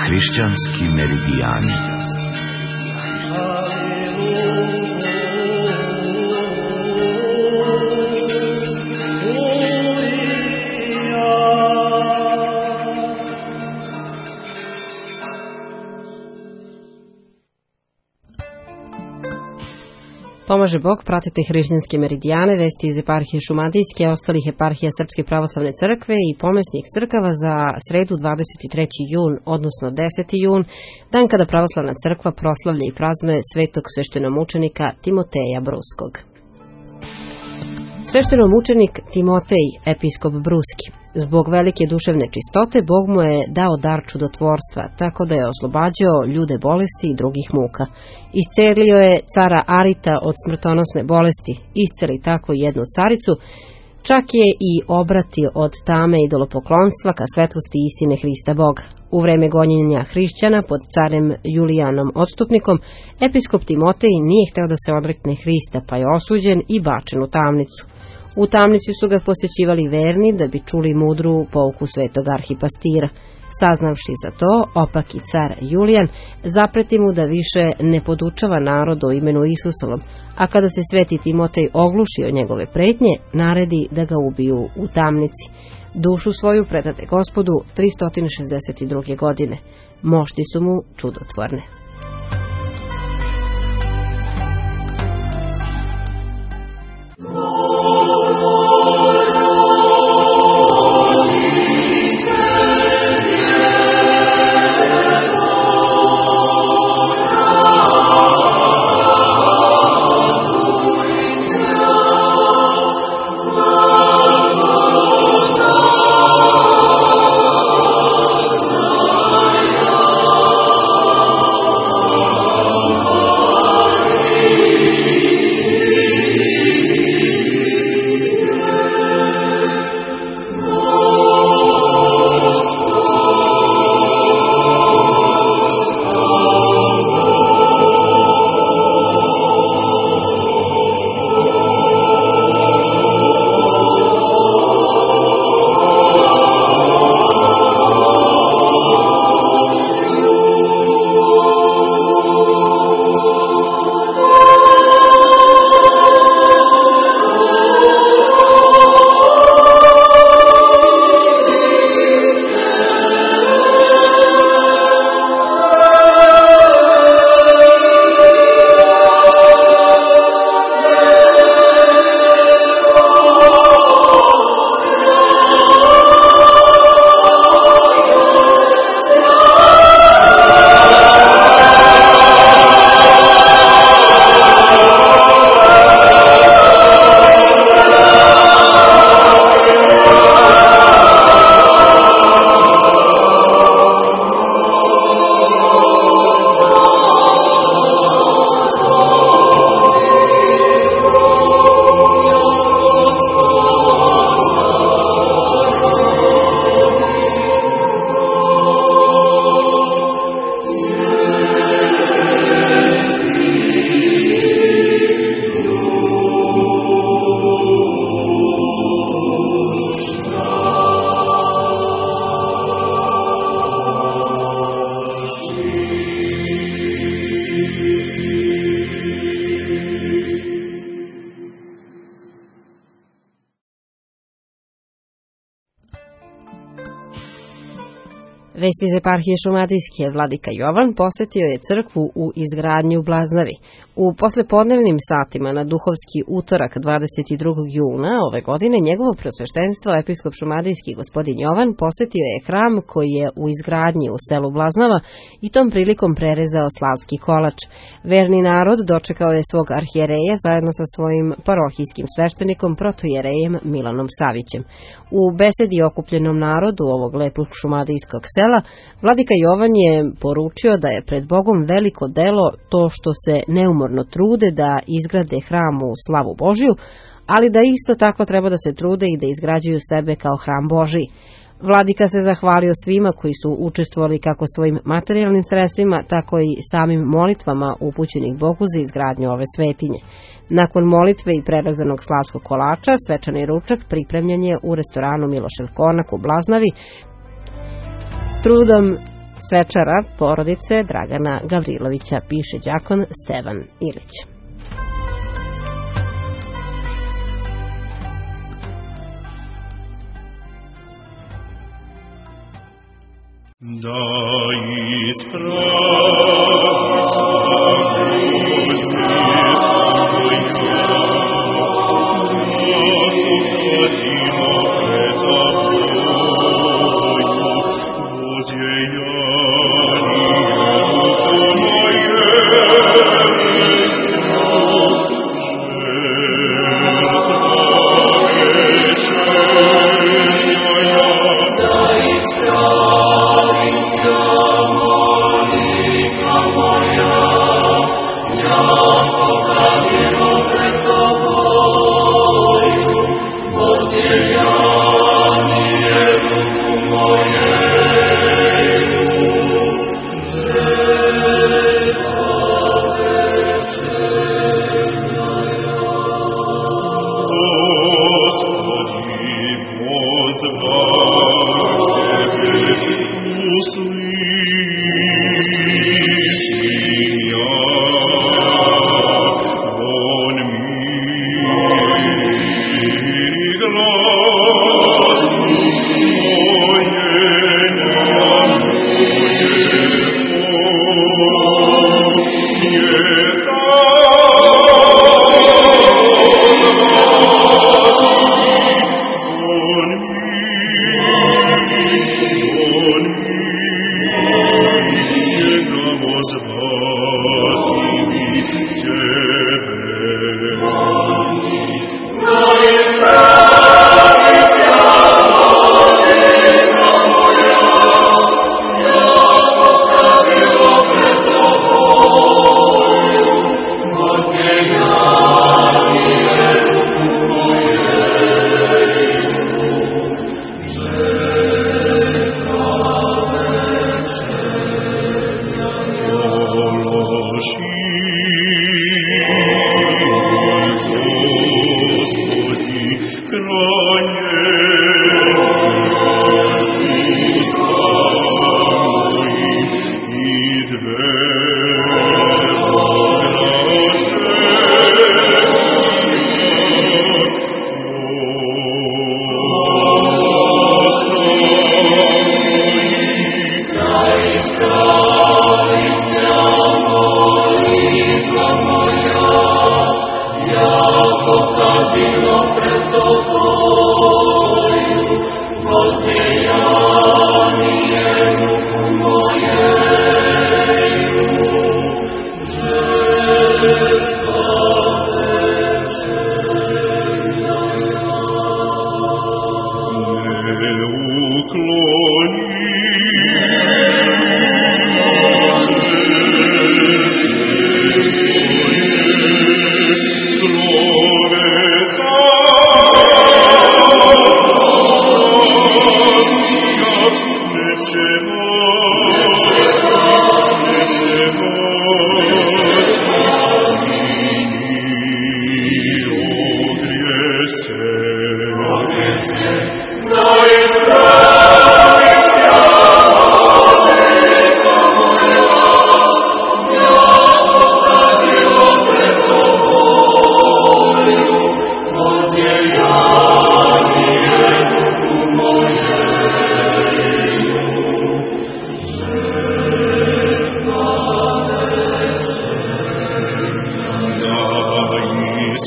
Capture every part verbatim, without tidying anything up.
Hrišćanski meridijani. Pomaže Bog, pratite hrišćanske meridijane, vesti iz eparhije Šumadijske, ostalih eparhija Srpske pravoslavne crkve i pomesnih crkava za sredu dvadeset treći jun, odnosno deseti jun, dan kada pravoslavna crkva proslavlja i praznuje svetog sveštenomučenika Timoteja Bruskog. Sveštenomučenik Timotej, episkop Bruski, zbog velike duševne čistote, Bog mu je dao dar čudotvorstva, tako da je oslobađao ljude bolesti i drugih muka. Iscelio je cara Arita od smrtonosne bolesti, isceli tako jednu caricu, čak je i obrati od tame idolopoklonstva ka svetlosti istine Hrista Boga. U vreme gonjenja hrišćana pod carem Julijanom Odstupnikom, episkop Timotej nije hteo da se odrekne Hrista, pa je osuđen i bačen u tamnicu. U tamnici su ga posećivali verni da bi čuli mudru pouku svetog arhipastira. Saznavši za to, opaki car Julijan zapreti mu da više ne podučava narod o imenu Isusovom, a kada se sveti Timotej ogluši od njegove pretnje, naredi da ga ubiju u tamnici. Dušu svoju predade Gospodu tristo šezdeset druge. godine. Mošti su mu čudotvorne. Vesti iz eparhije Šumadijske, vladika Jovan posetio je crkvu u izgradnji u Blaznavi. U poslepodnevnim satima na duhovski utorak dvadeset drugog juna ove godine njegovo prosveštenstvo episkop Šumadijski gospodin Jovan posetio je hram koji je u izgradnji u selu Blaznava i tom prilikom prerezao slavski kolač. Verni narod dočekao je svog arhijereja zajedno sa svojim parohijskim sveštenikom protojerejem Milanom Savićem. U besedi okupljenom narodu ovog lepog šumadijskog sela vladika Jovan je poručio da je pred Bogom veliko delo to što se neumorno trude da izgrade hram u slavu Božiju, ali da isto tako treba da se trude i da izgrađuju sebe kao hram Božiji. Vladika se zahvalio svima koji su učestvovali kako svojim materijalnim sredstvima, tako i samim molitvama upućenih Bogu za izgradnju ove svetinje. Nakon molitve i prerazanog slavskog kolača, svečani ručak pripremljen je u restoranu Milošev Konak u Blaznavi. Trudom svečara porodice Dragana Gavrilovića, piše đakon Stevan Ilić. Da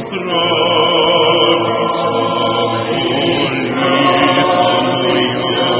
Pravica,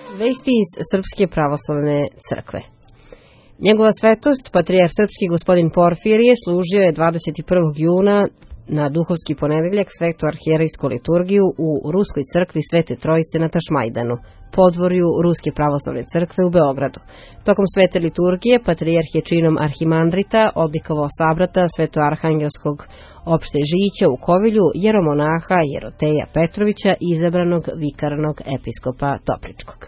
Vesti iz Srpske pravoslavne crkve. Njegova svetost, patrijarh srpski gospodin Porfirije, služio je dvadeset prvog juna na duhovski ponedeljak svetu arhijerejsku liturgiju u Ruskoj crkvi Svete Trojice na Tašmajdanu, podvorju Ruske pravoslavne crkve u Beogradu. Tokom svete liturgije patrijarh je činom arhimandrita odlikovao sabrata svetoarhangelskog opšte žića u Kovilju, jeromonaha Jeroteja Petrovića, izabranog vikarnog episkopa Topličkog.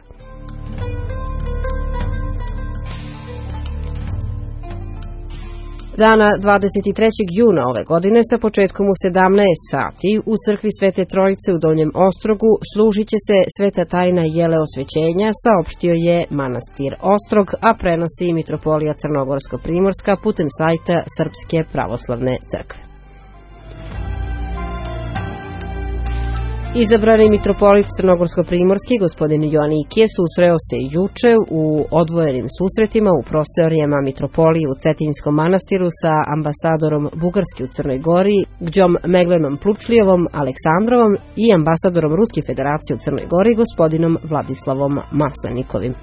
Dana dvadeset trećeg juna ove godine sa početkom u sedamnaest sati u crkvi Svete Trojice u Donjem Ostrogu služit će se sveta tajna jele osvećenja, saopštio je manastir Ostrog, a prenosi mitropolija Crnogorsko-Primorska putem sajta Srpske pravoslavne crkve. Izabrani mitropolit Crnogorsko-Primorski, gospodin Joanikije, susreo se juče u odvojenim susretima u prostorijama mitropolije u Cetinjskom manastiru sa ambasadorom Bugarske u Crnoj Gori, Gđom Meglenom Plučlijevom Aleksandrovom i ambasadorom Ruske federacije u Crnoj Gori, gospodinom Vladislavom Maslenikovim.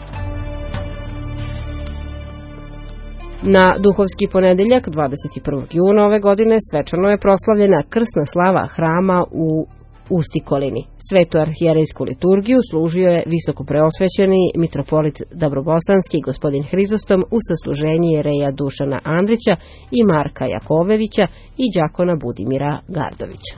Na duhovski ponedeljak dvadeset prvog juna ove godine svečano je proslavljena krsna slava hrama u Ustikolini. Svetu arhijerejsku liturgiju služio je visoko preosvećeni mitropolit Dabrobosanski gospodin Hrizostom u sasluženji jereja Dušana Andrića i Marka Jakovevića i đakona Budimira Gardovića.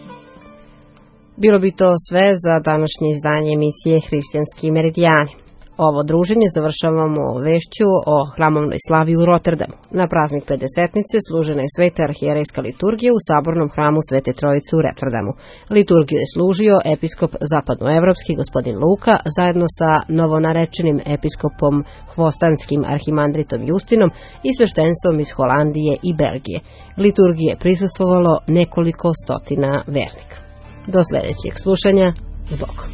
Bilo bi to sve za današnje izdanje emisije Hrišćanski meridijani. Ovo druženje završavamo vešću o hramovnoj slavi u Rotterdamu. Na praznik Pedesetnice služena je sveta arhijerejska liturgija u sabornom hramu Svete Trojice u Rotterdamu. Liturgiju je služio episkop zapadnoevropski gospodin Luka zajedno sa novonarečenim episkopom hvostanskim arhimandritom Justinom i sveštenstvom iz Holandije i Belgije. Liturgiji je prisustvovalo nekoliko stotina vernika. Do sledećeg slušanja, s Bogom.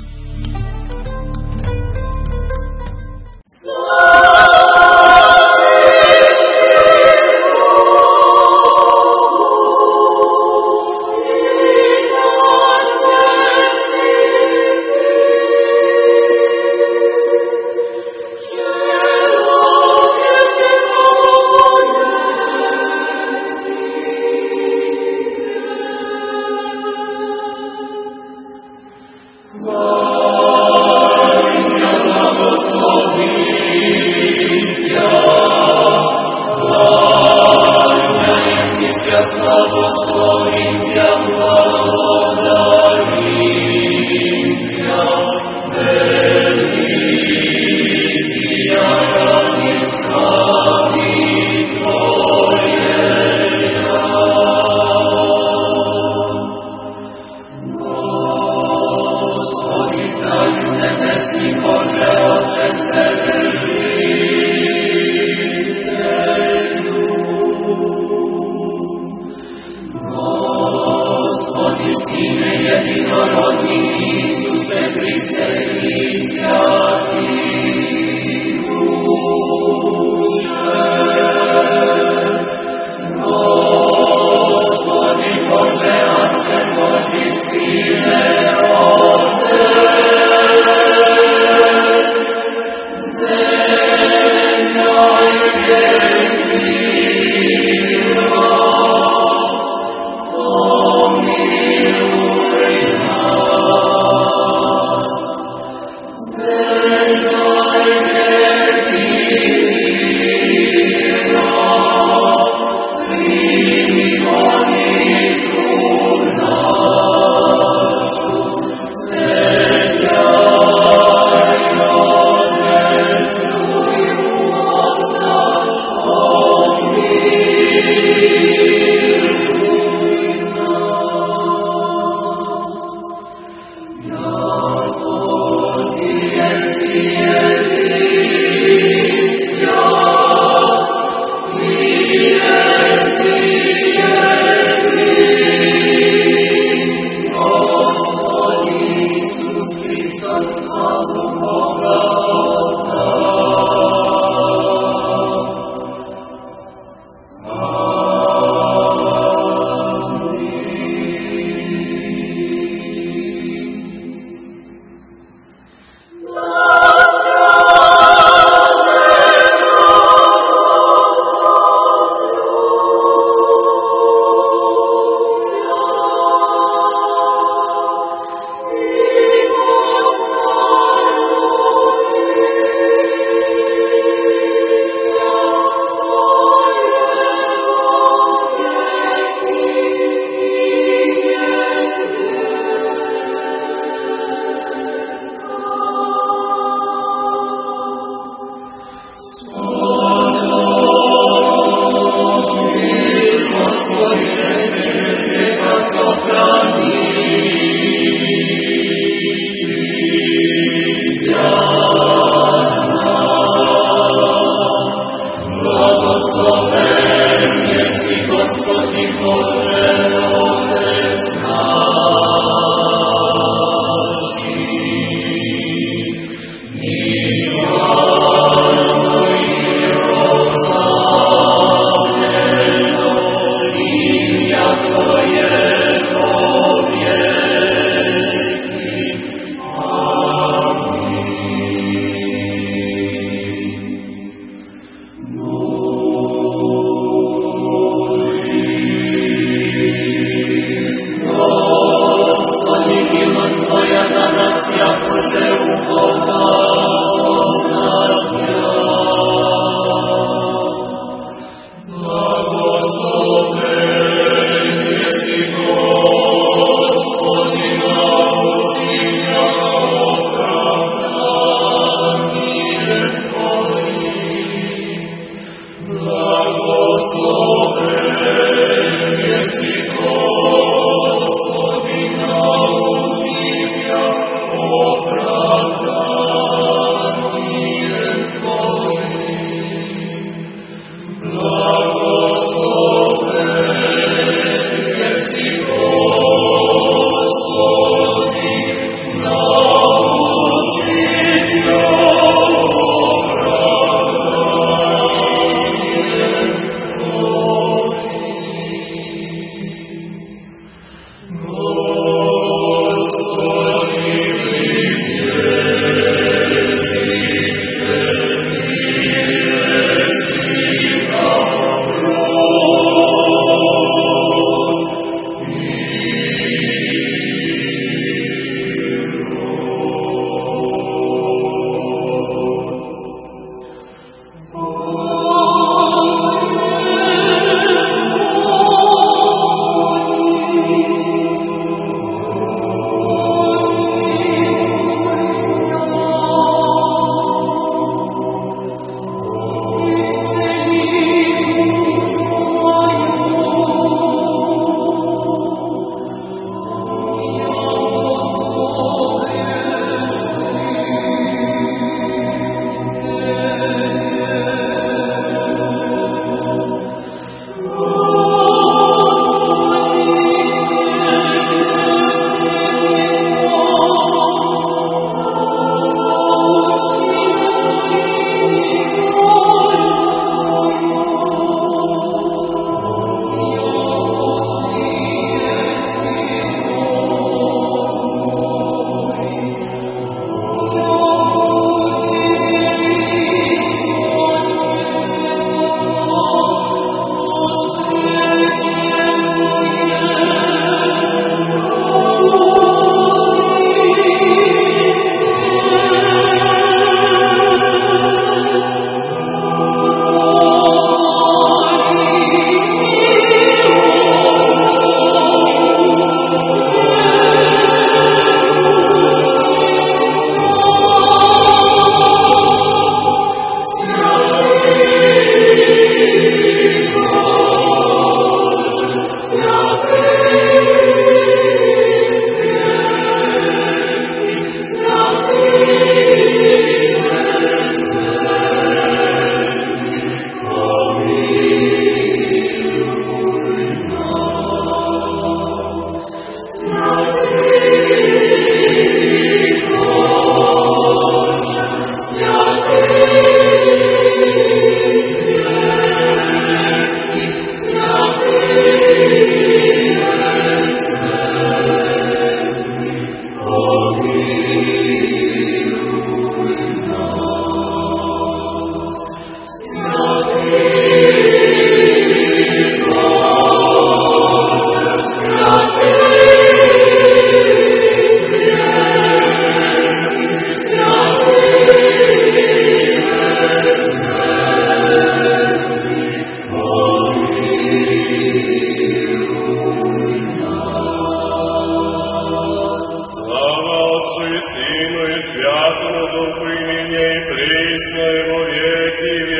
blagoslov koji ninje i prisno je vo vijeki